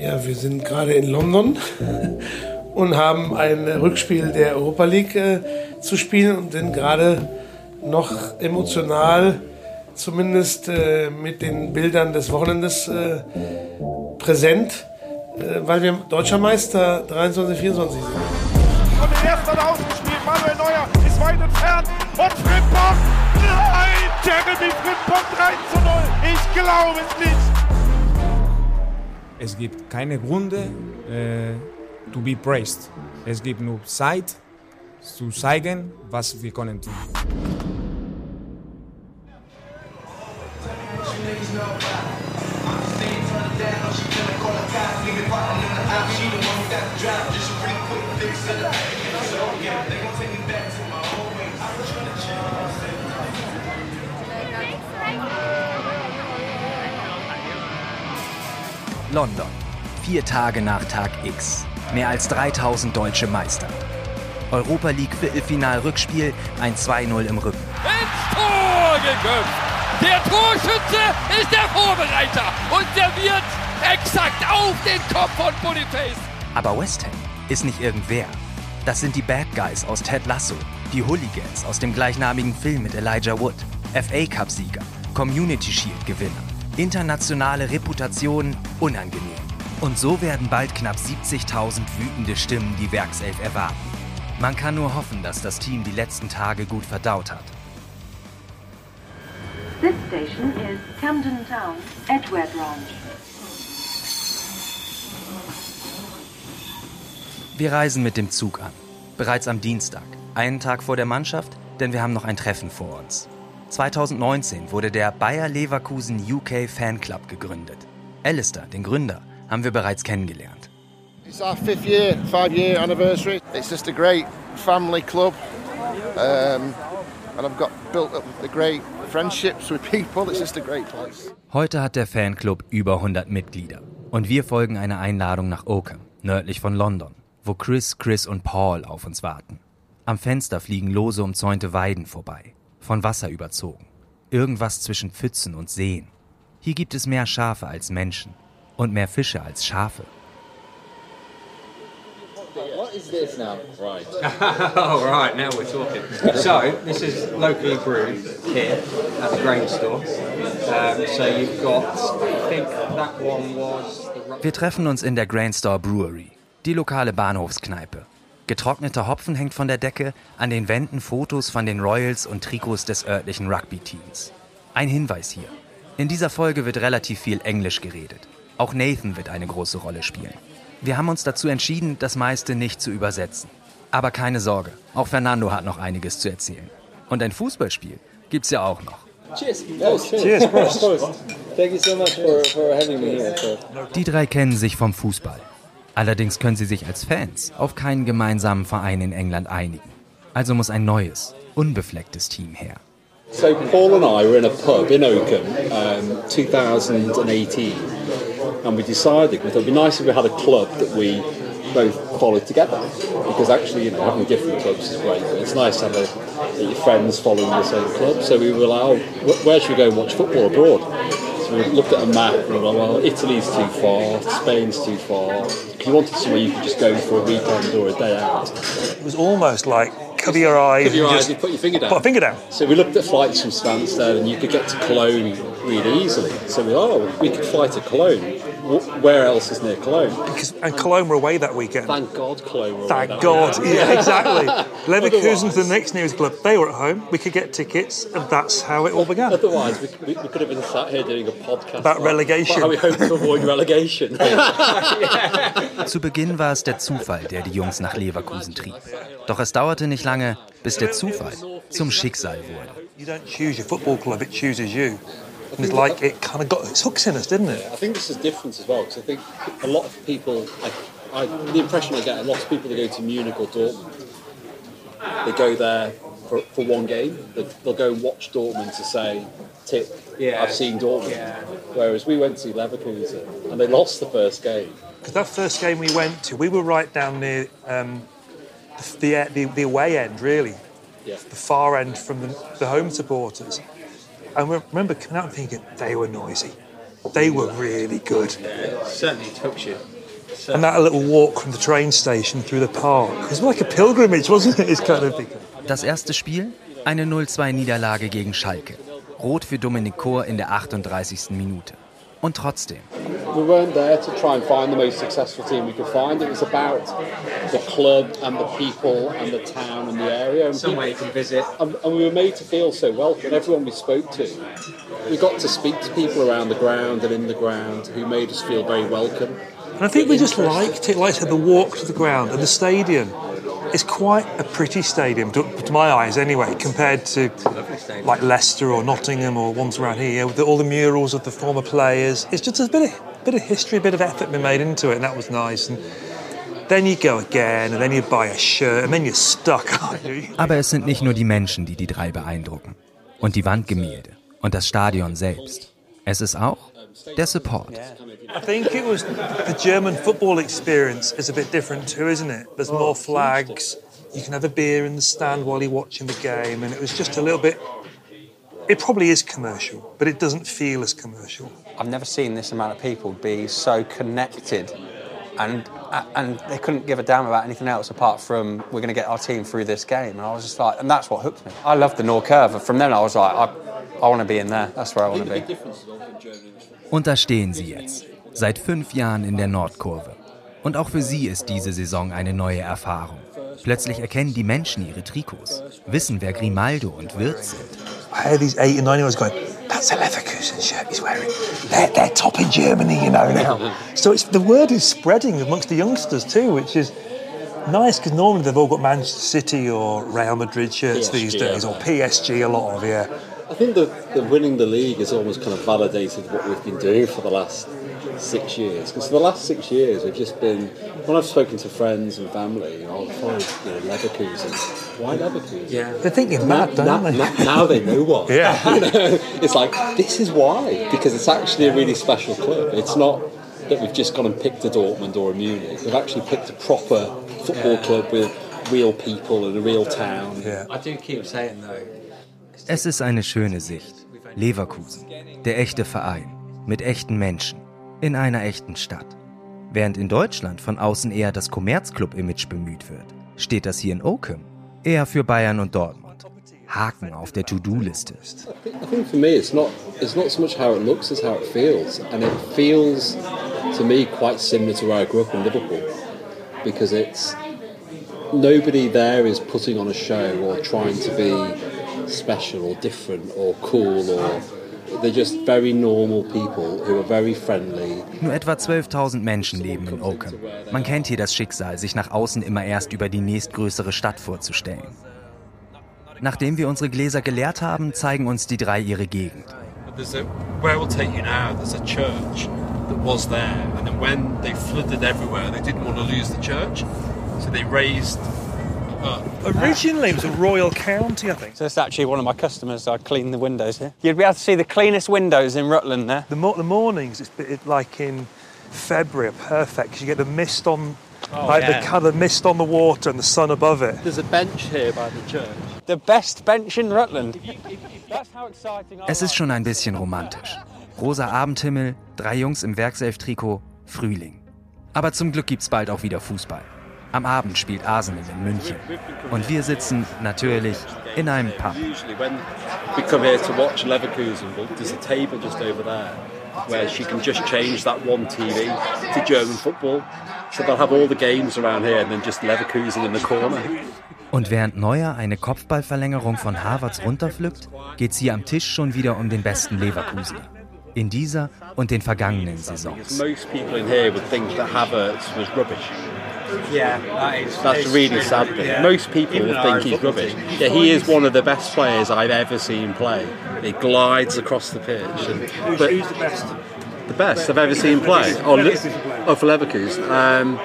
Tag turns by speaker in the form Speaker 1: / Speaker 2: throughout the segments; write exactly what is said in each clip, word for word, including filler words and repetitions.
Speaker 1: Ja, wir sind gerade in London und haben ein Rückspiel der Europa League äh, zu spielen und sind gerade noch emotional, zumindest äh, mit den Bildern des Wochenendes äh, präsent, äh, weil wir Deutscher Meister dreiundzwanzig vierundzwanzig sind.
Speaker 2: Und den ersten hat er ausgespielt, Manuel Neuer ist weit entfernt und Frimpong, nein, Jeremy Frimpong drei zu null, ich glaube es nicht.
Speaker 3: Es gibt keine Gründe äh, to be praised. Es gibt nur Zeit zu zeigen, was wir können tun.
Speaker 4: London. Vier Tage nach Tag X. Mehr als dreitausend deutsche Meister. Europa League Viertelfinal-Rückspiel, ein zwei null im Rücken.
Speaker 5: Ins Tor geköpft! Der Torschütze ist der Vorbereiter und der wird exakt auf den Kopf von Boniface.
Speaker 4: Aber West Ham ist nicht irgendwer. Das sind die Bad Guys aus Ted Lasso, die Hooligans aus dem gleichnamigen Film mit Elijah Wood, F A-Cup-Sieger, Community Shield-Gewinner, internationale Reputation unangenehm. Und so werden bald knapp siebzigtausend wütende Stimmen die Werkself erwarten. Man kann nur hoffen, dass das Team die letzten Tage gut verdaut hat.
Speaker 6: This station is Camden Town, Edgware Branch.
Speaker 4: Wir reisen mit dem Zug an. Bereits am Dienstag, einen Tag vor der Mannschaft, denn wir haben noch ein Treffen vor uns. zwanzig neunzehn wurde der Bayer Leverkusen U K Fanclub gegründet. Alistair, den Gründer, haben wir bereits kennengelernt.
Speaker 7: It's our fifth year, five year anniversary. It's just a great family club, um, and I've got built up the great friendships with people. It's just a great place.
Speaker 4: Heute hat der Fanclub über hundert Mitglieder und wir folgen einer Einladung nach Oakham, nördlich von London, wo Chris, Chris und Paul auf uns warten. Am Fenster fliegen lose umzäunte Weiden vorbei, von Wasser überzogen. Irgendwas zwischen Pfützen und Seen. Hier gibt es mehr Schafe als Menschen und mehr Fische als Schafe.
Speaker 8: What is this now? Right. Oh, right, now we're talking. So, this is locally brewed here at the grain store. Um, so you've got, I think that one was... The...
Speaker 4: Wir treffen uns in der Grain Store Brewery, die lokale Bahnhofskneipe. Getrockneter Hopfen hängt von der Decke, an den Wänden Fotos von den Royals und Trikots des örtlichen Rugby-Teams. Ein Hinweis hier. In dieser Folge wird relativ viel Englisch geredet. Auch Nathan wird eine große Rolle spielen. Wir haben uns dazu entschieden, das meiste nicht zu übersetzen. Aber keine Sorge, auch Fernando hat noch einiges zu erzählen. Und ein Fußballspiel gibt's ja auch noch.
Speaker 8: Cheers. Prost. Cheers, Prost. Thank you so much for, for having me here.
Speaker 4: Die drei kennen sich vom Fußball. Allerdings können sie sich als Fans auf keinen gemeinsamen Verein in England einigen. Also muss ein neues, unbeflecktes Team her.
Speaker 9: So Paul and I were in a pub in Oakham, um, twenty eighteen, and we decided it would be nice if we had a club that we both followed together. Because actually, you know, having different clubs is great. But it's nice to have a, that your friends following the same club. So we were like, oh, where should we go and watch football abroad? So we looked at a map and we were like, well, Italy's too far, Spain's too far. Because you wanted somewhere you could just go for a weekend or a day out.
Speaker 10: It was almost like cover your eyes,
Speaker 9: cover your
Speaker 10: and
Speaker 9: eyes
Speaker 10: just
Speaker 9: and put your finger down.
Speaker 10: Put a finger down.
Speaker 9: So we looked at flights from Stansted, and you could get to Cologne really easily. So we thought, oh, we could fly to Cologne. Where else is near Cologne?
Speaker 10: Because, and Cologne were away that weekend.
Speaker 9: Thank God Cologne were
Speaker 10: Thank
Speaker 9: away that
Speaker 10: God,
Speaker 9: weekend.
Speaker 10: yeah, exactly. Leverkusen's the next nearest club. They were at home. We could get tickets, and that's how it all began.
Speaker 9: Otherwise, we, we, we could have been sat here doing a podcast
Speaker 10: about relegation.
Speaker 9: How we hope to avoid relegation.
Speaker 4: Zu Beginn war es der Zufall, der die Jungs nach Leverkusen trieb. Doch es dauerte nicht lange, bis der Zufall zum Schicksal wurde.
Speaker 10: You don't choose your football club, it chooses you. And it's like it kind of got its hooks in us, didn't it?
Speaker 9: I think this is different as well, because I think a lot of people, I, I, the impression I get, a lot of people that go to Munich or Dortmund, they go there for, for one game. They, they'll go and watch Dortmund to say, tip, yeah. I've seen Dortmund. Yeah. Whereas we went to Leverkusen and they lost the first game.
Speaker 10: Because that first game we went to, we were right down near um, the, the, the away end, really.
Speaker 9: Yeah.
Speaker 10: The far end from the, the home supporters. And I remember coming out and thinking, they were noisy. They were really good.
Speaker 8: Yeah, it certainly hooks you.
Speaker 10: And that little walk from the train station through the park. It was like a pilgrimage, wasn't it? It's kind of big.
Speaker 4: Das erste Spiel? Eine null zwei Niederlage gegen Schalke. Rot für Dominik Kor in der achtunddreißigsten Minute. Und trotzdem.
Speaker 9: We weren't there to try and find the most successful team we could find. It was about the club and the people and the town and the area. And
Speaker 8: somewhere you can visit.
Speaker 9: And, and we were made to feel so welcome. Everyone we spoke to, we got to speak to people around the ground and in the ground who made us feel very welcome.
Speaker 10: And I think we just liked it, like I said, the walk to the ground and the stadium. It's quite a pretty stadium, to, to my eyes anyway, compared to like Leicester or Nottingham or ones around here, with all the murals of the former players. It's just a bit of, bit of history, a bit of effort been made into it, and that was nice. And then you go again, and then you buy a shirt, and then you're stuck, aren't you?
Speaker 4: Aber es sind nicht nur die Menschen, die die drei beeindrucken. Und die Wandgemälde. Und das Stadion selbst. Es ist auch der Support.
Speaker 10: I think it was the German football experience is a bit different too, isn't it? There's more flags. You can have a beer in the stand while you're watching the game, and it was just a little bit. It probably is commercial, but it doesn't feel as commercial.
Speaker 8: I've never seen this amount of people be so connected, and and they couldn't give a damn about anything else apart from we're going to get our team through this game. And I was just like, and that's what hooked me. I loved the North Curve. From then I was like, I, I want to be in there. That's where I want to be.
Speaker 4: Und da stehen sie jetzt. Seit fünf Jahren in der Nordkurve. Und auch für sie ist diese Saison eine neue Erfahrung. Plötzlich erkennen die Menschen ihre Trikots, wissen, wer Grimaldo und Wirtz sind.
Speaker 10: I heard these eight and nine year olds going, that's a Leverkusen shirt he's wearing. They're, they're top in Germany, you know, now. So it's, the word is spreading amongst the youngsters too, which is nice, because normally they've all got Manchester City or Real Madrid shirts P S G, these days, yeah. Or P S G, a lot of, yeah.
Speaker 9: I think that the winning the league has almost kind of validated what we've been doing for the last six years. Because for the last six years, we've just been, when I've spoken to friends and family, you know, I've followed, you know, Leverkusen. Why Leverkusen?
Speaker 10: Yeah. They're thinking mad,
Speaker 9: now,
Speaker 10: don't
Speaker 9: now,
Speaker 10: they?
Speaker 9: Now they know why.
Speaker 10: Yeah.
Speaker 9: You know, it's like, this is why. Because it's actually a really special club. It's not that we've just gone and picked a Dortmund or a Munich. We've actually picked a proper football yeah. club with real people and a real town.
Speaker 8: Yeah. I do keep saying though.
Speaker 4: Es ist eine schöne Sicht. Leverkusen, der echte Verein, mit echten Menschen, in einer echten Stadt. Während in Deutschland von außen eher das Kommerzclub-Image bemüht wird, steht das hier in Oakham eher für Bayern und Dortmund. Haken auf der To-Do-Liste.
Speaker 9: I think for me it's not, it's not so much how it looks as how it feels. And it feels to me quite similar to where I grew up in Liverpool. Because it's, nobody there is putting on a show or trying to be special or different or cool, or they're just very normal people who are very friendly.
Speaker 4: Nur etwa zwölftausend Menschen leben in Oakham. Man kennt hier das Schicksal, sich nach außen immer erst über die nächstgrößere Stadt vorzustellen. Nachdem wir unsere Gläser geleert haben, zeigen uns die drei ihre Gegend.
Speaker 11: There's a, where we'll take you now, there's a church that was there, and then when they flooded everywhere, they didn't want to lose the church, so they raised. Uh,
Speaker 10: Originally it was a royal county, I think.
Speaker 8: So it's actually one of my customers. I clean the windows here. You'd be able to see the cleanest windows in Rutland there.
Speaker 10: The, mo- the mornings, it's it, like in February, are perfect because you get the mist on, oh, like yeah. the kind of mist on the water and the sun above it.
Speaker 9: There's a bench here by the church.
Speaker 8: The best bench in Rutland. That's how exciting.
Speaker 4: Es ist schon ein bisschen romantisch. Rosa Abendhimmel, drei Jungs im Werkself-Trikot, Frühling. Aber zum Glück gibt's bald auch wieder Fußball. Am Abend spielt Arsenal in München. Und wir sitzen natürlich in einem Pub.
Speaker 9: Usually when we come here to watch Leverkusen, there's a table just over there where she can just change that one T V to German football. So they'll have all the games around here and then just Leverkusen in the corner.
Speaker 4: Und während Neuer eine Kopfballverlängerung von Havertz runterpflückt, geht's hier am Tisch schon wieder um den besten Leverkusener. In dieser und den vergangenen Saisons.
Speaker 9: Most people in here would think that Havertz was rubbish.
Speaker 8: Yeah, that is,
Speaker 9: that's really sad thing. Yeah. Most people Even would think he's rubbish. Yeah, he is one of the best players I've ever seen play. He glides across the pitch. And,
Speaker 10: who's,
Speaker 9: but
Speaker 10: who's the best?
Speaker 9: The best I've ever seen play. Oh, oh for Leverkusen. Um,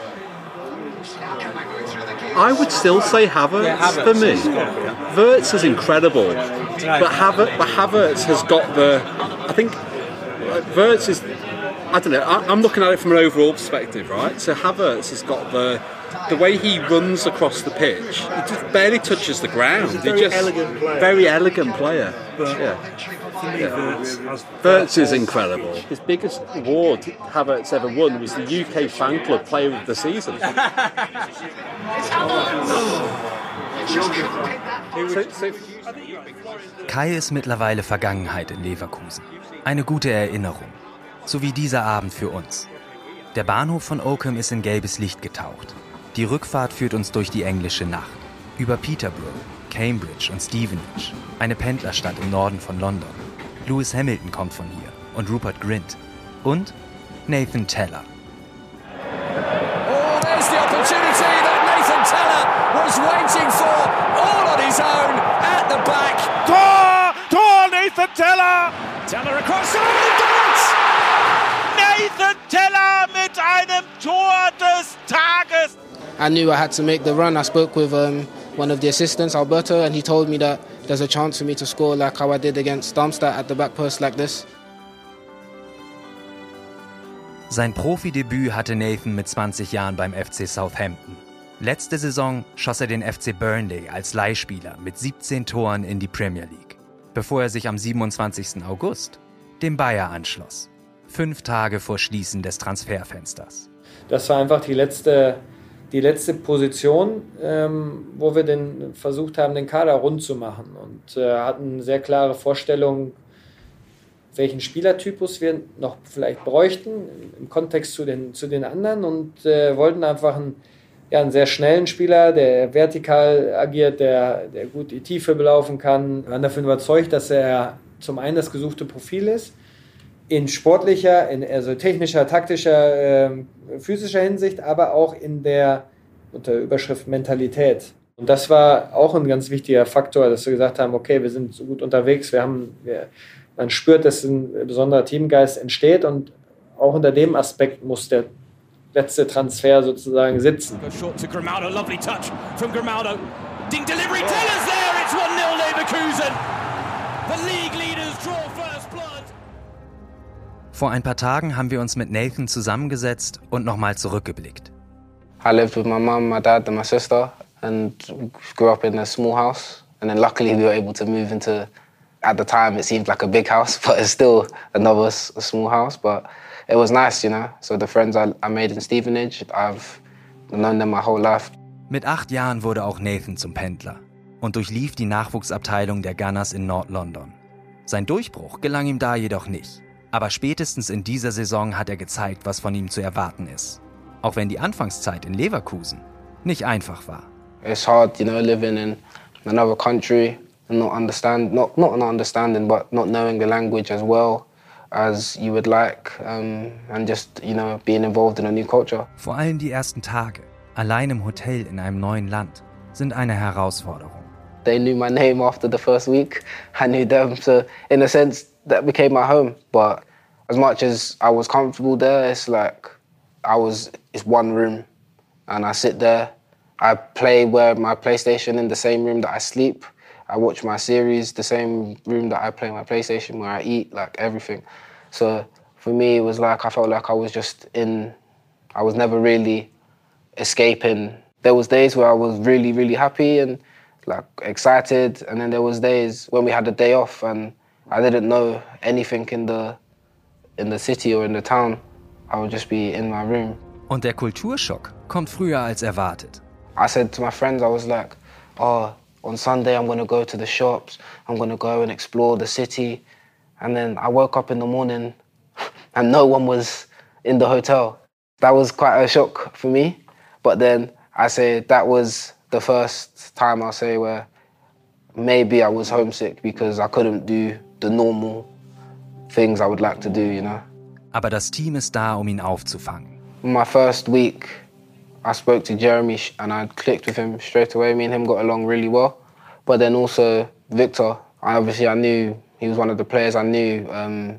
Speaker 9: I would still say Havertz, yeah, Havertz for me. Yeah. Wirtz is incredible, but Havertz, but Havertz has got the. I think Wirtz is. I don't know. I, I'm looking at it from an overall perspective, right? So Havertz has got the the way he runs across the pitch. He just barely touches the ground.
Speaker 10: He's a very
Speaker 9: he just,
Speaker 10: elegant player.
Speaker 9: Very elegant player.
Speaker 10: But
Speaker 9: yeah. Verts is incredible. His biggest award Havertz ever won was the U K Fan Club Player of the Season.
Speaker 4: Kai ist mittlerweile Vergangenheit in Leverkusen. Eine gute Erinnerung. So wie dieser Abend für uns. Der Bahnhof von Oakham ist in gelbes Licht getaucht. Die Rückfahrt führt uns durch die englische Nacht. Über Peterborough, Cambridge und Stevenage. Eine Pendlerstadt im Norden von London. Lewis Hamilton kommt von hier und Rupert Grint. Und Nathan Teller.
Speaker 5: Oh, there's the opportunity that Nathan Teller was waiting for, all on his own, at the back.
Speaker 2: Tor! Tor, Nathan Teller!
Speaker 5: Teller across, oh, he got it!
Speaker 2: Nathan Teller mit einem Tor des Tages!
Speaker 12: I knew I had to make the run. I spoke with um, one of the assistants, Alberto, and he told me that there's a chance for me to score like how I did against Darmstadt at the back post like this.
Speaker 4: Sein Profidebüt hatte Nathan mit zwanzig Jahren beim F C Southampton. Letzte Saison schoss er den F C Burnley als Leihspieler mit siebzehn Toren in die Premier League, bevor er sich am siebenundzwanzigsten August dem Bayer anschloss. Fünf Tage vor Schließen des Transferfensters.
Speaker 8: Das war einfach die letzte, die letzte Position, ähm, wo wir den, versucht haben, den Kader rund zu machen. Und äh, hatten eine sehr klare Vorstellung, welchen Spielertypus wir noch vielleicht bräuchten im Kontext zu den, zu den anderen. Und äh, wollten einfach einen, ja, einen sehr schnellen Spieler, der vertikal agiert, der, der gut die Tiefe belaufen kann. Wir waren davon überzeugt, dass er zum einen das gesuchte Profil ist, in sportlicher, in also technischer, taktischer, äh, physischer Hinsicht, aber auch in der unter Überschrift Mentalität. Und das war auch ein ganz wichtiger Faktor, dass wir gesagt haben, okay, wir sind so gut unterwegs, wir haben, wir, man spürt, dass ein besonderer Teamgeist entsteht und auch unter dem Aspekt muss der letzte Transfer sozusagen sitzen.
Speaker 5: Short to Grimaldo, lovely touch from Grimaldo. Ding delivery, Teller's there, it's one nil Leverkusen. The league leaders draw first blood.
Speaker 4: Vor ein paar Tagen haben wir uns mit Nathan zusammengesetzt und nochmal zurückgeblickt.
Speaker 12: I lived with my mum, my dad and my sister and grew up in a small house. And then luckily we were able to move into, at the time it seemed like a big house, but it's still another a small house. But it was nice, you know. So the friends I, I made in Stevenage, I've known them my whole life.
Speaker 4: Mit acht Jahren wurde auch Nathan zum Pendler und durchlief die Nachwuchsabteilung der Gunners in Nord-London. Sein Durchbruch gelang ihm da jedoch nicht. Aber spätestens in dieser Saison hat er gezeigt, was von ihm zu erwarten ist. Auch wenn die Anfangszeit in Leverkusen nicht einfach war.
Speaker 12: It's hard, you know, living in another country and not understand, not not not understanding, but not knowing the language as well as you would like, um, and just, you know, being involved in a new culture.
Speaker 4: Vor allem die ersten Tage, allein im Hotel in einem neuen Land, sind eine Herausforderung.
Speaker 12: They knew my name after the first week. I knew them, so in a sense that became my home. But as much as I was comfortable there, it's like I was, it's one room and I sit there. I play where my PlayStation in the same room that I sleep. I watch my series, the same room that I play my PlayStation, where I eat, like everything. So for me, it was like I felt like I was just in, I was never really escaping. There was days where I was really, really happy and like excited, and then there was days when we had a day off and I didn't know anything in the in the city or in the town. I would just be in my room.
Speaker 4: Und der Kulturschock kommt früher als erwartet.
Speaker 12: I said to my friends, I was like, oh, on Sunday I'm going to go to the shops, I'm going to go and explore the city. And then I woke up in the morning and no one was in the hotel. That was quite a shock for me. But then I say that was the first time I'll say where maybe I was homesick because I couldn't do the normal things I would like to do, you know.
Speaker 4: Aber das Team ist da, um ihn aufzufangen.
Speaker 12: My first week, I spoke to Jeremy and I clicked with him straight away. Me and him got along really well. But then also Victor, I obviously I knew he was one of the players I knew. Um,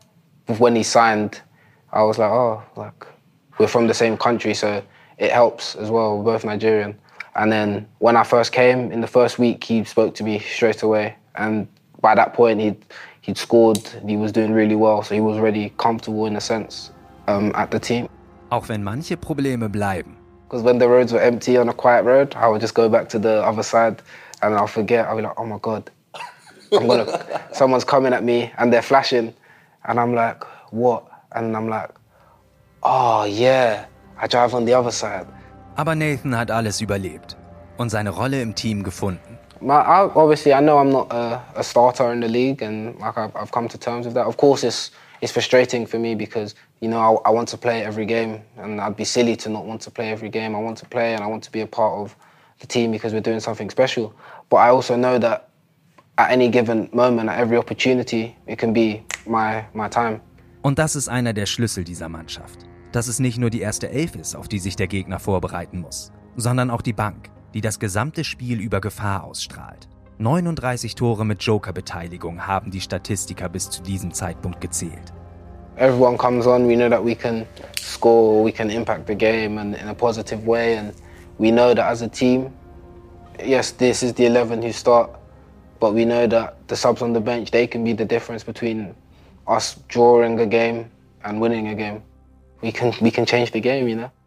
Speaker 12: when he signed, I was like, oh, like we're from the same country, so it helps as well. We're both Nigerian. And then when I first came, in the first week, he spoke to me straight away. And by that point, he'd, he'd scored, he was doing really well, so he was already comfortable in a sense um, at the team.
Speaker 4: Auch wenn manche Probleme bleiben.
Speaker 12: Because when the roads were empty on a quiet road, I would just go back to the other side and I'll forget. I'll be like, oh my God, I'm gonna, someone's coming at me and they're flashing, and I'm like, what? And I'm like, oh yeah, I drive on the other side.
Speaker 4: Aber Nathan hat alles überlebt und seine Rolle im Team gefunden.
Speaker 12: My, I, obviously, I know I'm not a, a starter in the league, and like I've, I've come to terms with that. Of course, it's it's frustrating for me because you know I, I want to play every game, and I'd be silly to not want to play every game. I want to play, and I want to be a part of the team because we're doing something special. But I also know that at any given moment, at every opportunity, it can be my my time.
Speaker 4: Und das ist einer der Schlüssel dieser Mannschaft. Dass es nicht nur die erste Elf ist, auf die sich der Gegner vorbereiten muss, sondern auch die Bank, die das gesamte Spiel über Gefahr ausstrahlt. neununddreißig Tore mit Joker-Beteiligung haben die Statistiker bis zu diesem Zeitpunkt gezählt.
Speaker 12: Everyone comes on, we know that we can score, we can impact the game and in a positive way, and we know that as a team, yes, this is the eleven who start, but we know that the subs on the bench, they can be the difference between us drawing a game and winning a game. We can we can change the game, you know.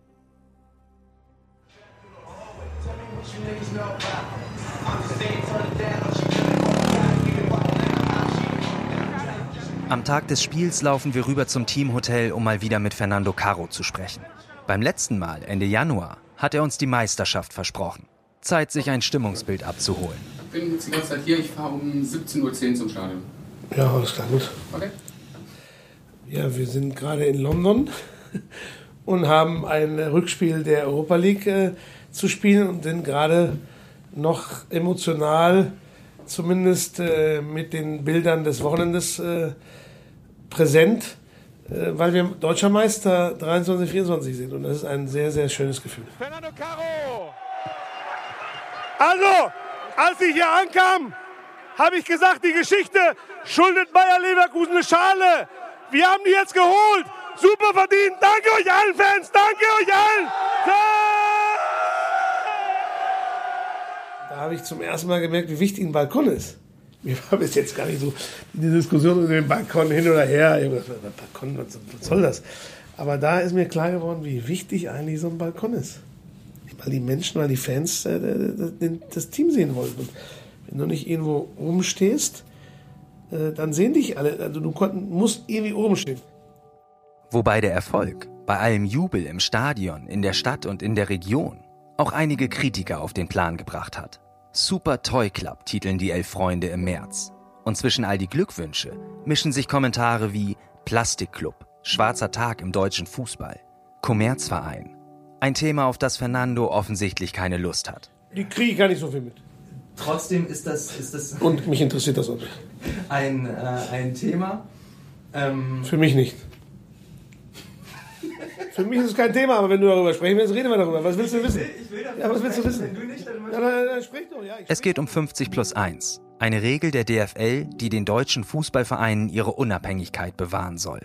Speaker 4: Am Tag des Spiels laufen wir rüber zum Teamhotel, um mal wieder mit Fernando Carro zu sprechen. Beim letzten Mal, Ende Januar, hat er uns die Meisterschaft versprochen. Zeit, sich ein Stimmungsbild abzuholen.
Speaker 13: Ich bin jetzt die ganze Zeit hier, ich fahre um siebzehn Uhr zehn zum Stadion.
Speaker 1: Ja, alles klar, gut.
Speaker 13: Okay.
Speaker 1: Ja, wir sind gerade in London und haben ein Rückspiel der Europa League äh, zu spielen und sind gerade noch emotional, zumindest äh, mit den Bildern des Wochenendes äh, präsent, äh, weil wir Deutscher Meister dreiundzwanzig vierundzwanzig sind und das ist ein sehr, sehr schönes Gefühl.
Speaker 2: Fernando Carro! Also, als ich hier ankam, habe ich gesagt, die Geschichte schuldet Bayer Leverkusen eine Schale. Wir haben die jetzt geholt. Super verdient. Danke euch allen Fans. Danke euch allen.
Speaker 1: Da habe ich zum ersten Mal gemerkt, wie wichtig ein Balkon ist. Mir war bis jetzt gar nicht so die Diskussion über den Balkon hin oder her. Ich habe gedacht, Balkon, was soll das? Aber da ist mir klar geworden, wie wichtig eigentlich so ein Balkon ist. Weil die Menschen, weil die Fans äh, das Team sehen wollen. Und wenn du nicht irgendwo oben stehst, äh, dann sehen dich alle. Also du musst irgendwie oben stehen.
Speaker 4: Wobei der Erfolg, bei allem Jubel im Stadion, in der Stadt und in der Region, auch einige Kritiker auf den Plan gebracht hat. Super Toy Club titeln die Elf Freunde im März. Und zwischen all die Glückwünsche mischen sich Kommentare wie Plastikclub, schwarzer Tag im deutschen Fußball, Kommerzverein. Ein Thema, auf das Fernando offensichtlich keine Lust hat.
Speaker 1: Die kriege ich gar nicht so viel mit.
Speaker 14: Trotzdem ist das... Ist das
Speaker 1: Und mich interessiert das auch nicht.
Speaker 14: Ein, äh, ein Thema. Ähm
Speaker 1: Für mich nicht. Für mich ist es kein Thema, aber wenn du darüber sprechen willst, reden wir darüber. Was willst du wissen? Ich will darüber ja, was willst du wissen? Wenn du nicht, dann ja, dann, dann sprich doch. Ja,
Speaker 4: es geht um fünfzig plus eins. Eine Regel der D F L, die den deutschen Fußballvereinen ihre Unabhängigkeit bewahren soll.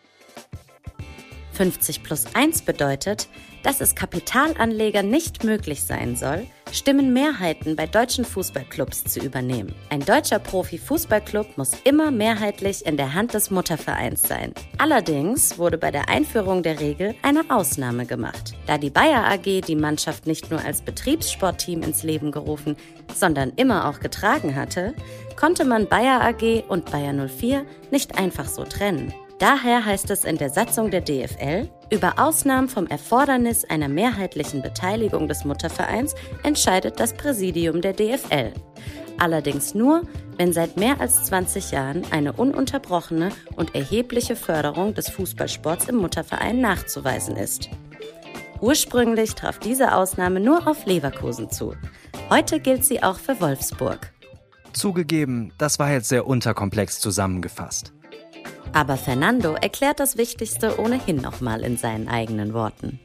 Speaker 15: fünfzig plus eins bedeutet, dass es Kapitalanlegern nicht möglich sein soll, Stimmenmehrheiten bei deutschen Fußballclubs zu übernehmen. Ein deutscher Profi-Fußballclub muss immer mehrheitlich in der Hand des Muttervereins sein. Allerdings wurde bei der Einführung der Regel eine Ausnahme gemacht. Da die Bayer A G die Mannschaft nicht nur als Betriebssportteam ins Leben gerufen, sondern immer auch getragen hatte, konnte man Bayer A G und Bayer null vier nicht einfach so trennen. Daher heißt es in der Satzung der D F L, über Ausnahmen vom Erfordernis einer mehrheitlichen Beteiligung des Muttervereins entscheidet das Präsidium der D F L. Allerdings nur, wenn seit mehr als zwanzig Jahren eine ununterbrochene und erhebliche Förderung des Fußballsports im Mutterverein nachzuweisen ist. Ursprünglich traf diese Ausnahme nur auf Leverkusen zu. Heute gilt sie auch für Wolfsburg.
Speaker 4: Zugegeben, das war jetzt sehr unterkomplex zusammengefasst.
Speaker 15: Aber Fernando erklärt das Wichtigste ohnehin nochmal in seinen eigenen Worten.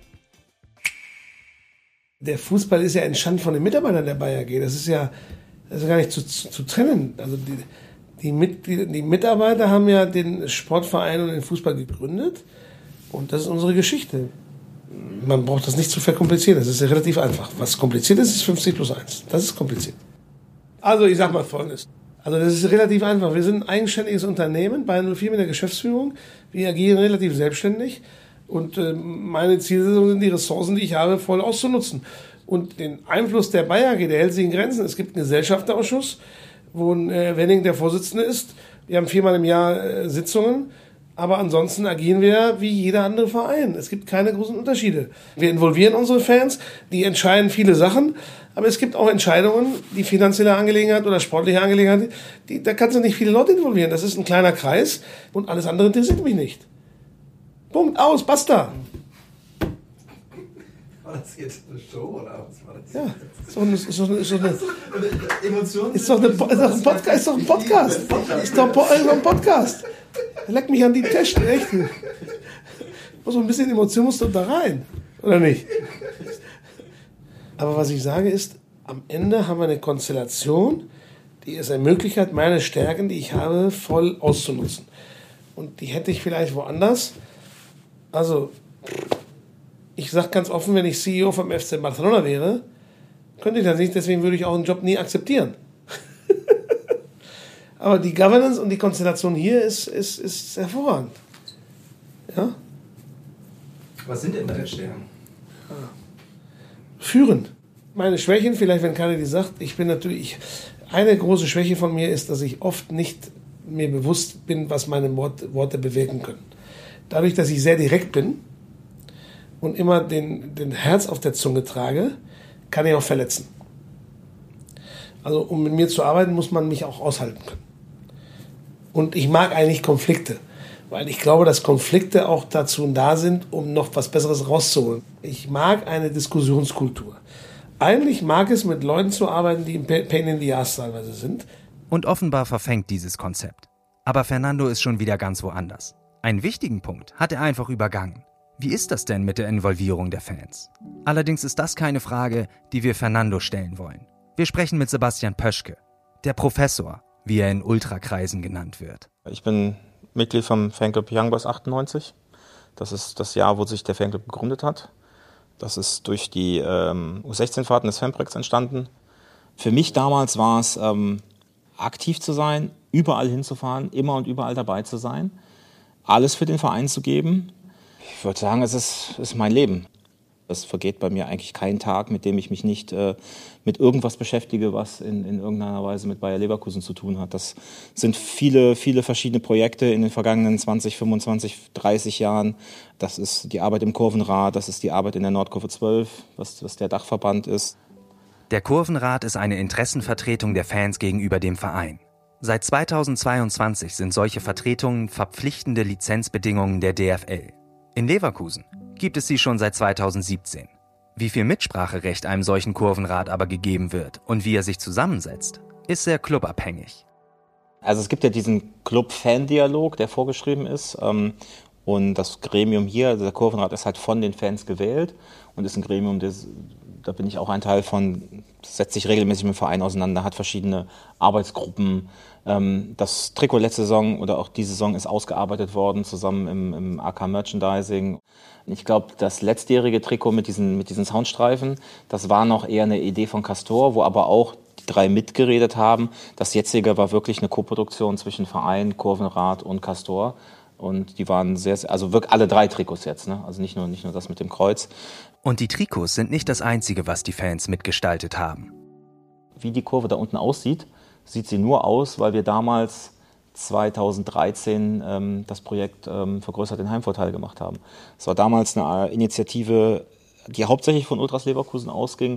Speaker 1: Der Fußball ist ja entstanden von den Mitarbeitern der Bayer A G. Das ist ja, das ist gar nicht zu, zu, zu trennen. Also die, die, Mitglieder, die Mitarbeiter haben ja den Sportverein und den Fußball gegründet. Und das ist unsere Geschichte. Man braucht das nicht zu verkomplizieren. Das ist ja relativ einfach. Was kompliziert ist, ist fünfzig plus eins. Das ist kompliziert. Also ich sag mal Folgendes. Also das ist relativ einfach. Wir sind ein eigenständiges Unternehmen, Bayer null vier mit der Geschäftsführung. Wir agieren relativ selbstständig und äh, meine Zielsetzung sind die Ressourcen, die ich habe, voll auszunutzen. Und den Einfluss der Bayer A G, der hält sich in Grenzen. Es gibt einen Gesellschafterausschuss, wo ein äh, Wenning der Vorsitzende ist. Wir haben viermal im Jahr äh, Sitzungen, aber ansonsten agieren wir wie jeder andere Verein. Es gibt keine großen Unterschiede. Wir involvieren unsere Fans, die entscheiden viele Sachen, aber es gibt auch Entscheidungen, die finanzielle Angelegenheit oder sportliche Angelegenheit, die, da kannst du nicht viele Leute involvieren. Das ist ein kleiner Kreis und alles andere interessiert mich nicht. Punkt, aus, basta.
Speaker 14: War das jetzt eine Show oder was war das?
Speaker 1: Ja, ist doch eine, ist doch eine, ist doch eine, ist doch eine, ist doch ein Podcast, ist doch ein Podcast, ist doch ein Podcast. Leck mich an die Taschen, echt. So ein bisschen Emotion muss doch da rein, oder nicht? Aber was ich sage ist, am Ende haben wir eine Konstellation, die es ermöglicht hat, meine Stärken, die ich habe, voll auszunutzen. Und die hätte ich vielleicht woanders. Also, ich sage ganz offen, wenn ich C E O vom F C Barcelona wäre, könnte ich das nicht, deswegen würde ich auch einen Job nie akzeptieren. Aber die Governance und die Konstellation hier ist, ist, ist hervorragend. Ja?
Speaker 14: Was sind denn deine Stärken?
Speaker 1: Führen. Meine Schwächen, vielleicht wenn keiner die sagt, ich bin natürlich, eine große Schwäche von mir ist, dass ich oft nicht mir bewusst bin, was meine Worte, Worte bewirken können. Dadurch, dass ich sehr direkt bin und immer den, den Herz auf der Zunge trage, kann ich auch verletzen. Also um mit mir zu arbeiten, muss man mich auch aushalten können. Und ich mag eigentlich Konflikte, weil ich glaube, dass Konflikte auch dazu da sind, um noch was Besseres rauszuholen. Ich mag eine Diskussionskultur. Eigentlich mag es, mit Leuten zu arbeiten, die im Pain in the Ass teilweise sind.
Speaker 4: Und offenbar verfängt dieses Konzept. Aber Fernando ist schon wieder ganz woanders. Einen wichtigen Punkt hat er einfach übergangen. Wie ist das denn mit der Involvierung der Fans? Allerdings ist das keine Frage, die wir Fernando stellen wollen. Wir sprechen mit Sebastian Pöschke, der Professor, wie er in Ultrakreisen genannt wird.
Speaker 16: Ich bin Mitglied vom Fanclub Young Boys achtundneunzig. Das ist das Jahr, wo sich der Fanclub gegründet hat. Das ist durch die ähm, U sechzehn-Fahrten des Fanprojekts entstanden. Für mich damals war es, ähm, aktiv zu sein, überall hinzufahren, immer und überall dabei zu sein, alles für den Verein zu geben. Ich würde sagen, es ist, ist mein Leben. Es vergeht bei mir eigentlich kein Tag, mit dem ich mich nicht äh, mit irgendwas beschäftige, was in, in irgendeiner Weise mit Bayer Leverkusen zu tun hat. Das sind viele, viele verschiedene Projekte in den vergangenen zwanzig, fünfundzwanzig, dreißig Jahren. Das ist die Arbeit im Kurvenrat, das ist die Arbeit in der Nordkurve zwölf, was, was der Dachverband ist.
Speaker 4: Der Kurvenrat ist eine Interessenvertretung der Fans gegenüber dem Verein. Seit zweitausendzweiundzwanzig sind solche Vertretungen verpflichtende Lizenzbedingungen der D F L. In Leverkusen gibt es sie schon seit zweitausendsiebzehn. Wie viel Mitspracherecht einem solchen Kurvenrat aber gegeben wird und wie er sich zusammensetzt, ist sehr clubabhängig.
Speaker 16: Also es gibt ja diesen Club-Fan-Dialog, der vorgeschrieben ist. Ähm, und das Gremium hier, also der Kurvenrat, ist halt von den Fans gewählt und ist ein Gremium, das, da bin ich auch ein Teil von, setzt sich regelmäßig mit dem Verein auseinander, hat verschiedene Arbeitsgruppen. Ähm, das Trikot letzte Saison oder auch diese Saison ist ausgearbeitet worden, zusammen im, im A K Merchandising. Ich glaube, das letztjährige Trikot mit diesen, mit diesen Soundstreifen, das war noch eher eine Idee von Castor, wo aber auch die drei mitgeredet haben. Das jetzige war wirklich eine Koproduktion zwischen Verein, Kurvenrat und Castor. Und die waren sehr, also wirklich alle drei Trikots jetzt, ne? Also nicht nur, nicht nur das mit dem Kreuz.
Speaker 4: Und die Trikots sind nicht das Einzige, was die Fans mitgestaltet haben.
Speaker 16: Wie die Kurve da unten aussieht, sieht sie nur aus, weil wir damals zweitausenddreizehn ähm, das Projekt ähm, Vergrößert den Heimvorteil gemacht haben. Es war damals eine Initiative, die hauptsächlich von Ultras Leverkusen ausging,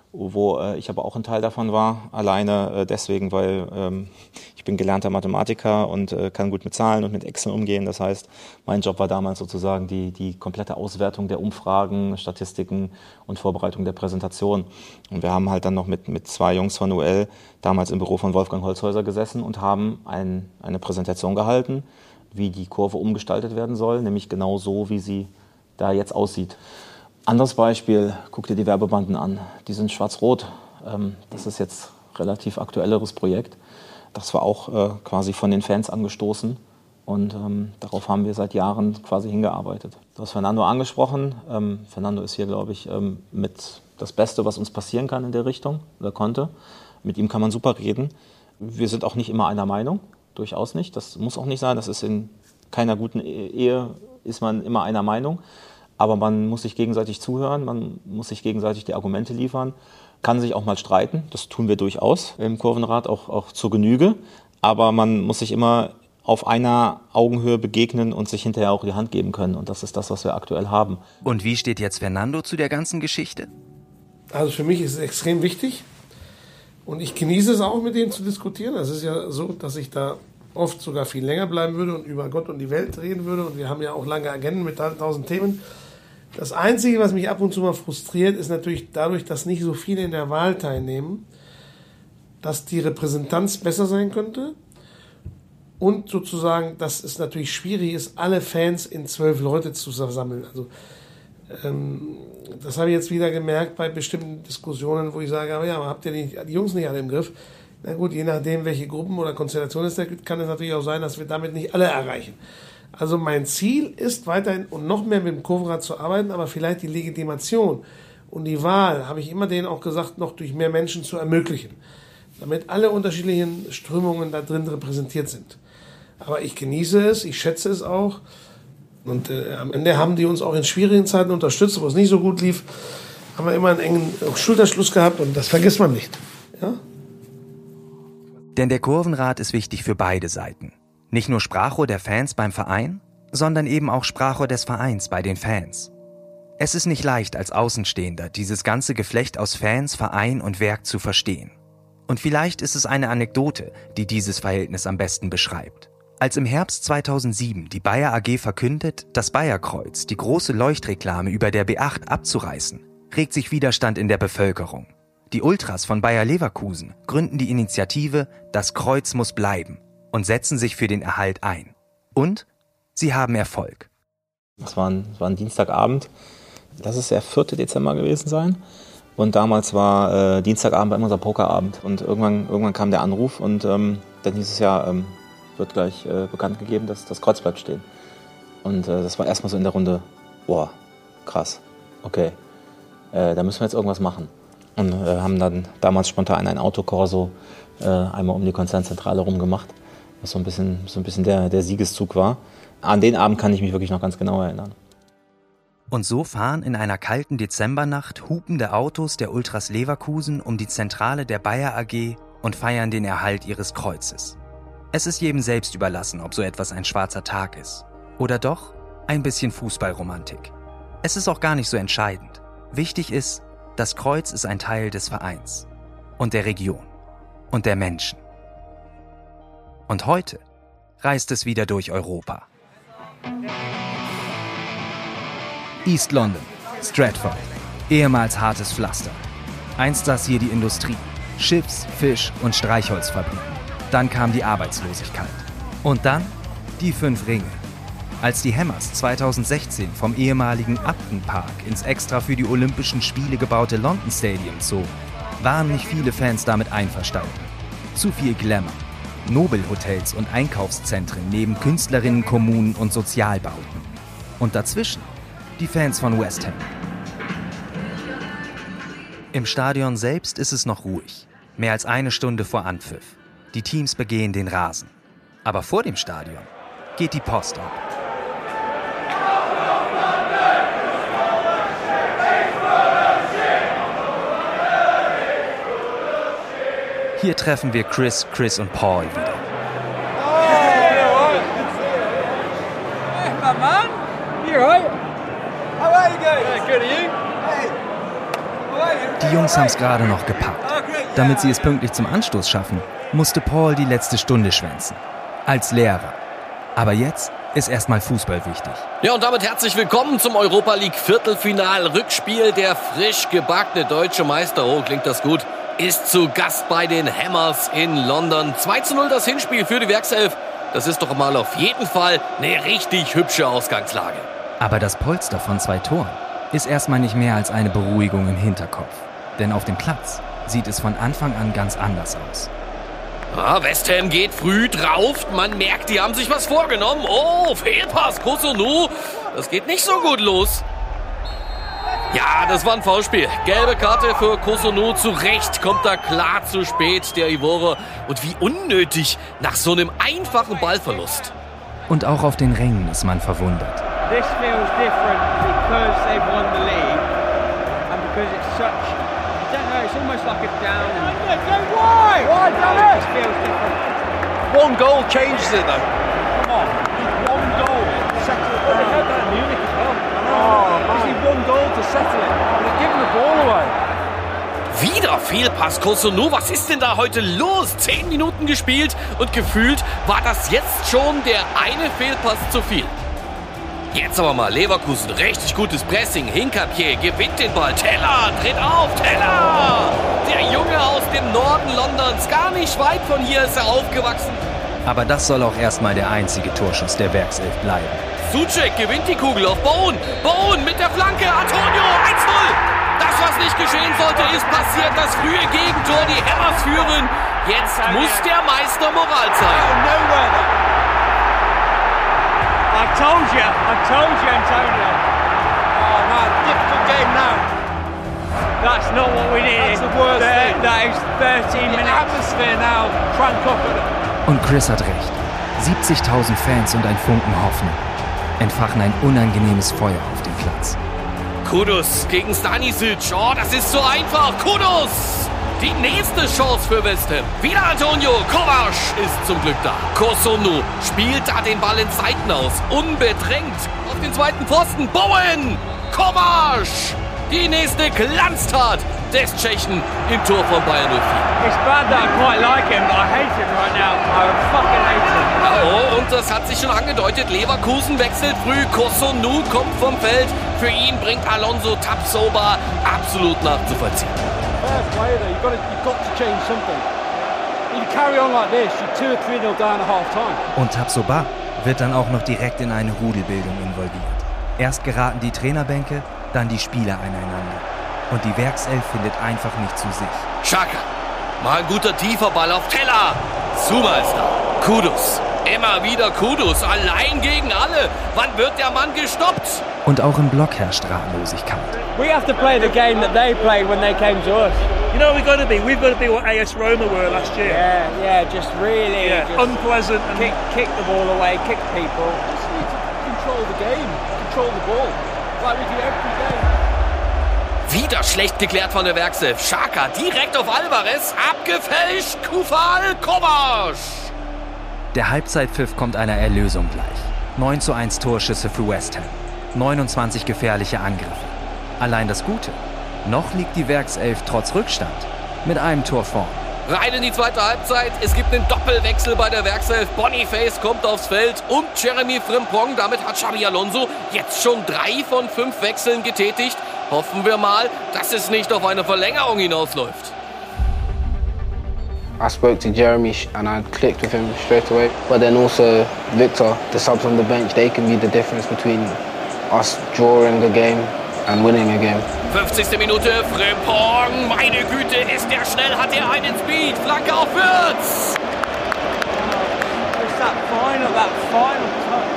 Speaker 16: wo äh, ich aber auch ein Teil davon war, alleine äh, deswegen, weil ähm, ich bin gelernter Mathematiker und äh, kann gut mit Zahlen und mit Excel umgehen. Das heißt, mein Job war damals sozusagen die, die komplette Auswertung der Umfragen, Statistiken und Vorbereitung der Präsentation. Und wir haben halt dann noch mit, mit zwei Jungs von U L damals im Büro von Wolfgang Holzhäuser gesessen und haben ein, eine Präsentation gehalten, wie die Kurve umgestaltet werden soll, nämlich genau so, wie sie da jetzt aussieht. Anderes Beispiel, guck dir die Werbebanden an, die sind schwarz-rot. Das ist jetzt ein relativ aktuelleres Projekt. Das war auch quasi von den Fans angestoßen und ähm, darauf haben wir seit Jahren quasi hingearbeitet. Du hast Fernando angesprochen. Ähm, Fernando ist hier, glaube ich, ähm, mit das Beste, was uns passieren kann in der Richtung, oder konnte. Mit ihm kann man super reden. Wir sind auch nicht immer einer Meinung, durchaus nicht. Das muss auch nicht sein, das ist in keiner guten Ehe, ist man immer einer Meinung. aber man muss sich gegenseitig zuhören, man muss sich gegenseitig die Argumente liefern, kann sich auch mal streiten, das tun wir durchaus im Kurvenrad, auch, auch zur Genüge, aber man muss sich immer auf einer Augenhöhe begegnen und sich hinterher auch die Hand geben können. Und das ist das, was wir aktuell haben.
Speaker 4: Und wie steht jetzt Fernando zu der ganzen Geschichte?
Speaker 1: Also für mich ist es extrem wichtig und ich genieße es auch, mit denen zu diskutieren. Es ist ja so, dass ich da oft sogar viel länger bleiben würde und über Gott und die Welt reden würde. Und wir haben ja auch lange Agenden mit tausend Themen. Das Einzige, was mich ab und zu mal frustriert, ist natürlich dadurch, dass nicht so viele in der Wahl teilnehmen, dass die Repräsentanz besser sein könnte. Und sozusagen, dass es natürlich schwierig ist, alle Fans in zwölf Leute zu versammeln. Also ähm, das habe ich jetzt wieder gemerkt bei bestimmten Diskussionen, wo ich sage, aber ja, aber habt ihr die, die Jungs nicht alle im Griff? Na gut, je nachdem, welche Gruppen oder Konstellationen es da gibt, kann es natürlich auch sein, dass wir damit nicht alle erreichen. Also mein Ziel ist weiterhin und noch mehr mit dem Kurvenrad zu arbeiten, aber vielleicht die Legitimation und die Wahl, habe ich immer denen auch gesagt, noch durch mehr Menschen zu ermöglichen, damit alle unterschiedlichen Strömungen da drin repräsentiert sind. Aber ich genieße es, ich schätze es auch. Und äh, am Ende haben die uns auch in schwierigen Zeiten unterstützt, wo es nicht so gut lief, haben wir immer einen engen Schulterschluss gehabt und das vergisst man nicht. Ja?
Speaker 4: Denn der Kurvenrad ist wichtig für beide Seiten. Nicht nur Sprachrohr der Fans beim Verein, sondern eben auch Sprachrohr des Vereins bei den Fans. Es ist nicht leicht, als Außenstehender dieses ganze Geflecht aus Fans, Verein und Werk zu verstehen. Und vielleicht ist es eine Anekdote, die dieses Verhältnis am besten beschreibt. Als im Herbst zweitausendsieben die Bayer A G verkündet, das Bayerkreuz, die große Leuchtreklame über der B acht abzureißen, regt sich Widerstand in der Bevölkerung. Die Ultras von Bayer Leverkusen gründen die Initiative Das Kreuz muss bleiben und setzen sich für den Erhalt ein. Und sie haben Erfolg.
Speaker 16: Das war ein, das war ein Dienstagabend, das ist der vierte Dezember gewesen sein. Und damals war äh, Dienstagabend bei unser Pokerabend. Und irgendwann, irgendwann kam der Anruf und ähm, dann hieß es ja, ähm, wird gleich äh, bekannt gegeben, dass das Kreuz bleibt stehen. Und äh, das war erstmal so in der Runde, boah, krass, okay, äh, da müssen wir jetzt irgendwas machen. Und äh, haben dann damals spontan ein Autokorso äh, einmal um die Konzernzentrale rum gemacht, was so ein bisschen, so ein bisschen der, der Siegeszug war. An den Abend kann ich mich wirklich noch ganz genau erinnern.
Speaker 4: Und so fahren in einer kalten Dezembernacht hupende Autos der Ultras Leverkusen um die Zentrale der Bayer A G und feiern den Erhalt ihres Kreuzes. Es ist jedem selbst überlassen, ob so etwas ein schwarzer Tag ist. Oder doch ein bisschen Fußballromantik. Es ist auch gar nicht so entscheidend. Wichtig ist, das Kreuz ist ein Teil des Vereins und der Region und der Menschen. Und heute reist es wieder durch Europa. East London, Stratford, ehemals hartes Pflaster. Einst saß hier die Industrie, Schiffs-, Fisch- und Streichholzfabriken. Dann kam die Arbeitslosigkeit. Und dann die fünf Ringe. Als die Hammers zweitausendsechzehn vom ehemaligen Upton Park ins extra für die Olympischen Spiele gebaute London Stadium zogen, waren nicht viele Fans damit einverstanden. Zu viel Glamour, Nobelhotels und Einkaufszentren neben Künstlerinnen, Kommunen und Sozialbauten. Und dazwischen die Fans von West Ham. Im Stadion selbst ist es noch ruhig. Mehr als eine Stunde vor Anpfiff. Die Teams begehen den Rasen. Aber vor dem Stadion geht die Post ab. Hier treffen wir Chris, Chris und Paul wieder.
Speaker 17: Hey, my man. You right? How are you guys? Yeah, good, are you? Hey. How are you?
Speaker 4: Die Jungs haben es gerade noch gepackt. Damit sie es pünktlich zum Anstoß schaffen, musste Paul die letzte Stunde schwänzen. Als Lehrer. Aber jetzt ist erstmal Fußball wichtig.
Speaker 18: Ja, und damit herzlich willkommen zum Europa League Viertelfinal-Rückspiel. Der frisch gebackene deutsche Meister, oh, klingt das gut, ist zu Gast bei den Hammers in London. zwei zu null das Hinspiel für die Werkself. Das ist doch mal auf jeden Fall eine richtig hübsche Ausgangslage.
Speaker 4: Aber das Polster von zwei Toren ist erstmal nicht mehr als eine Beruhigung im Hinterkopf. Denn auf dem Platz sieht es von Anfang an ganz anders aus.
Speaker 18: Ah, West Ham geht früh drauf. Man merkt, die haben sich was vorgenommen. Oh, Fehlpass, Kusunu. Das geht nicht so gut los. Ja, das war ein Foulspiel. Gelbe Karte für Kusunu. Zu Recht kommt er klar zu spät, der Ivore. Und wie unnötig nach so einem einfachen Ballverlust.
Speaker 4: Und auch auf den Rängen ist man verwundert.
Speaker 17: This feels different because they've won the league and because it's such, I don't know, it's almost like a down. Why? Why, Danny? It just feels different.
Speaker 11: One goal changes it though. Come on, one goal to settle it down.
Speaker 17: They had that in Munich as well.
Speaker 11: Oh, man. Just need one goal to settle it. They're giving the ball away.
Speaker 18: Wieder Fehlpass, Cossonneau. Was ist denn da heute los? Zehn Minuten gespielt und gefühlt war das jetzt schon der eine Fehlpass zu viel. Jetzt aber mal Leverkusen. Richtig gutes Pressing. Hincapié gewinnt den Ball. Teller tritt auf. Teller! Der Junge aus dem Norden Londons. Gar nicht weit von hier ist er aufgewachsen.
Speaker 4: Aber das soll auch erstmal der einzige Torschuss der Werkself bleiben.
Speaker 18: Souček gewinnt die Kugel auf Bowen. Bowen mit der Flanke. Antonio eins null. Das, was nicht geschehen sollte, ist passiert. Das frühe Gegentor. Die Hammers führen. Jetzt muss der Meister Moral zeigen.
Speaker 17: I told you, I told you, Antonio. Oh man, difficult game now. That's not what we needed.
Speaker 11: That's the worst
Speaker 17: that,
Speaker 11: thing.
Speaker 17: That is thirteen
Speaker 11: the
Speaker 17: minutes.
Speaker 11: Atmosphere now, crank up at it.
Speaker 4: Und Chris hat recht. siebzigtausend Fans und ein Funken Hoffnung entfachen ein unangenehmes Feuer auf dem Platz.
Speaker 18: Kudus gegen Stanisic. Oh, das ist so einfach. Kudus! Die nächste Chance für West Ham. Wieder Antonio. Kovac ist zum Glück da. Cossonneau spielt da den Ball in Seiten aus. Unbedrängt. Auf den zweiten Pfosten. Bowen. Kovac. Die nächste Glanztat des Tschechen im Tor von Bayern null vier.
Speaker 17: It's bad that I quite like him, but I hate him right now. I fucking hate him.
Speaker 18: Oh, und das hat sich schon angedeutet. Leverkusen wechselt früh. Cossonneau kommt vom Feld. Für ihn bringt Alonso Tapsoba absolut nachzuvollziehen.
Speaker 11: Fair play though, you've got to, you've got to change something. If you carry on like this, you're two or three nil down at half time.
Speaker 4: Und Tapsoba wird dann auch noch direkt in eine Rudelbildung involviert. Erst geraten die Trainerbänke, dann die Spieler aneinander. Und die Werkself findet einfach nicht zu sich.
Speaker 18: Xhaka. Mal ein guter tiefer Ball auf Teller. Zouma ist da. Kudus. Immer wieder Kudus. Allein gegen alle. Wann wird der Mann gestoppt?
Speaker 4: Und auch im Block herrscht Ratlosigkeit.
Speaker 17: We have to play the game that they played when they came to us.
Speaker 10: You know what we've got to be? We've got to be what A S Roma were last year.
Speaker 17: Yeah, yeah, just really
Speaker 10: yeah,
Speaker 17: just
Speaker 10: unpleasant. And
Speaker 17: kick, kick the ball away, kick people.
Speaker 11: Just need to control the game, control the ball, like we do every game.
Speaker 18: Wieder schlecht geklärt von der Werkself. Xhaka direkt auf Alvarez. Abgefälscht. Kufal. Kovac.
Speaker 4: Der Halbzeitpfiff kommt einer Erlösung gleich. neun zu eins Torschüsse für West Ham. neunundzwanzig gefährliche Angriffe. Allein das Gute. Noch liegt die Werkself trotz Rückstand mit einem Tor vorn.
Speaker 18: Rein in die zweite Halbzeit. Es gibt einen Doppelwechsel bei der Werkself. Boniface kommt aufs Feld und Jeremy Frimpong. Damit hat Xabi Alonso jetzt schon drei von fünf Wechseln getätigt. Hoffen wir mal, dass es nicht auf eine Verlängerung hinausläuft.
Speaker 12: I spoke to Jeremy and I clicked with him straight away. But then also Victor, the subs on the bench, they can be the difference between us drawing a game and winning a game.
Speaker 18: fünfzigste Minute, Frimpong. Meine Güte, ist der schnell, hat er einen Speed. Flanke auf Würz.
Speaker 17: It's that final, that final touch.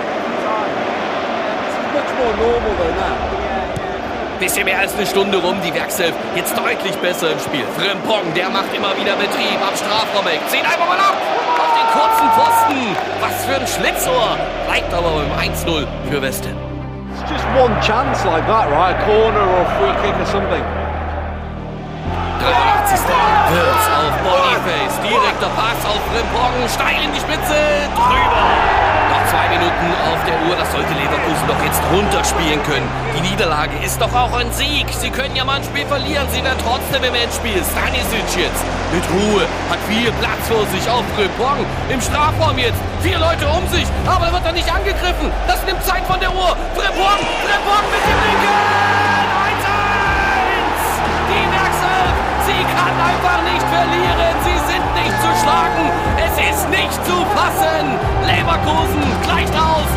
Speaker 11: It's much more normal than that.
Speaker 18: Bisschen mehr als eine Stunde rum, die Werkself jetzt deutlich besser im Spiel. Frimpong, der macht immer wieder Betrieb am Strafraum-Eck. Zieht einfach mal ab auf den kurzen Pfosten. Was für ein Schlitzohr. Bleibt aber beim eins null für West Ham.
Speaker 11: It's just one chance like that, right? A corner or a free kick or something.
Speaker 18: dreiundachtzigste Würz auf Boniface. Direkter Pass auf Frimpong. Steil in die Spitze. Drüber. Noch zwei Minuten auf der Uhr. Das sollte Leverkusen doch jetzt runterspielen können. Die Niederlage ist doch auch ein Sieg. Sie können ja mal ein Spiel verlieren. Sie werden trotzdem im Endspiel. Stanisic jetzt mit Ruhe. Hat viel Platz vor sich auf Frimpong. Im Strafraum jetzt. Vier Leute um sich. Aber er wird dann nicht angegriffen. Das nimmt Zeit von der Uhr. Frimpong. Frimpong mit dem Linken. eins eins. Die Werkself. Sie kann einfach nicht verlieren. Sie sind nicht zu schlagen. Es ist nicht zu fassen. Leverkusen gleicht aus.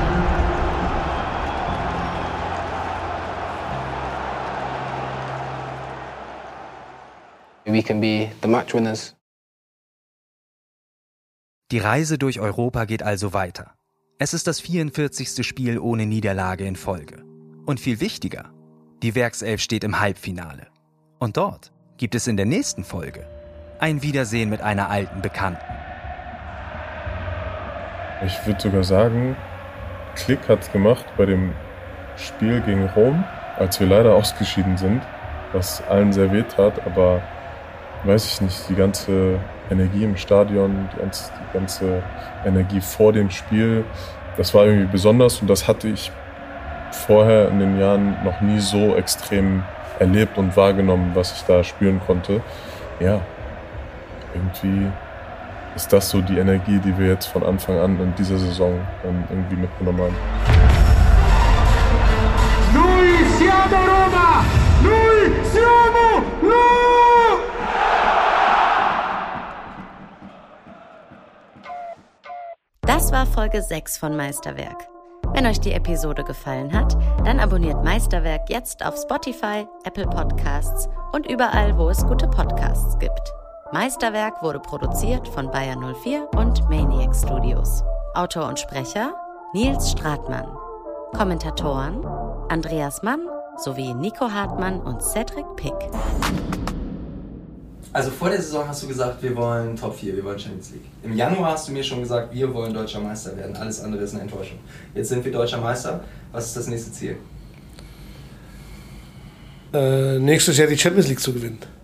Speaker 12: We can be the match winners.
Speaker 4: Die Reise durch Europa geht also weiter. Es ist das vierundvierzigste Spiel ohne Niederlage in Folge. Und viel wichtiger, die Werkself steht im Halbfinale. Und dort gibt es in der nächsten Folge ein Wiedersehen mit einer alten Bekannten.
Speaker 19: Ich würde sogar sagen, Klick hat es gemacht bei dem Spiel gegen Rom, als wir leider ausgeschieden sind, was allen sehr weh tat, aber weiß ich nicht, die ganze Energie im Stadion, die ganze, die ganze Energie vor dem Spiel, das war irgendwie besonders und das hatte ich vorher in den Jahren noch nie so extrem erlebt und wahrgenommen, was ich da spüren konnte. Ja, irgendwie ist das so die Energie, die wir jetzt von Anfang an in dieser Saison ähm, irgendwie mitgenommen haben.
Speaker 2: Noi siamo Roma! Noi siamo Roma!
Speaker 15: Das war Folge sechs von Meisterwerk. Wenn euch die Episode gefallen hat, dann abonniert Meisterwerk jetzt auf Spotify, Apple Podcasts und überall, wo es gute Podcasts gibt. Meisterwerk wurde produziert von Bayer null vier und Maniac Studios. Autor und Sprecher Nils Stratmann. Kommentatoren Andreas Mann sowie Nico Hartmann und Cedric Pick.
Speaker 14: Also vor der Saison hast du gesagt, wir wollen Top vier, wir wollen Champions League. Im Januar hast du mir schon gesagt, wir wollen Deutscher Meister werden. Alles andere ist eine Enttäuschung. Jetzt sind wir Deutscher Meister. Was ist das nächste Ziel?
Speaker 1: Äh, nächstes Jahr die Champions League zu gewinnen.